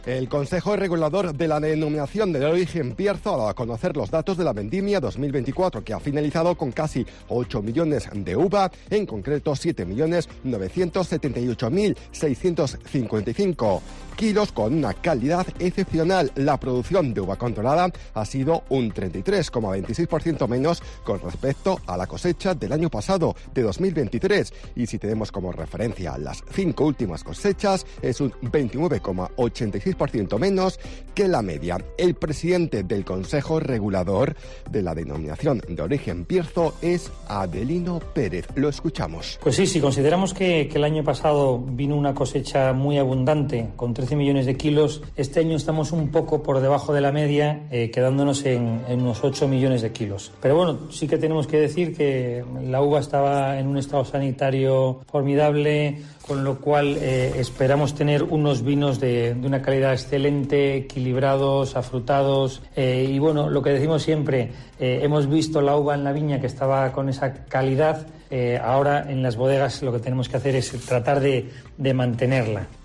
El Consejo Regulador de la Denominación de Origen Bierzo ha dado a conocer los datos de la vendimia 2024, que ha finalizado con casi 8 millones de uva, en concreto 7.978.655 kilos, con una calidad excepcional. La producción de uva controlada ha sido un 33,26% menos con respecto a la cosecha del año pasado, de 2023. Y si tenemos como referencia las 5 últimas cosechas, es un 29,86% menos que la media. El presidente del Consejo Regulador de la Denominación de Origen Bierzo es Adelino Pérez. Lo escuchamos. Pues sí, si consideramos que el año pasado vino una cosecha muy abundante, con 13 millones de kilos, este año estamos un poco por debajo de la media, quedándonos en unos 8 millones de kilos. Pero bueno, sí que tenemos que decir que la uva estaba en un estado sanitario formidable, con lo cual esperamos tener unos vinos de una calidad excelente, equilibrados, afrutados, y bueno, lo que decimos siempre, hemos visto la uva en la viña que estaba con esa calidad, ahora en las bodegas lo que tenemos que hacer es tratar de mantenerla.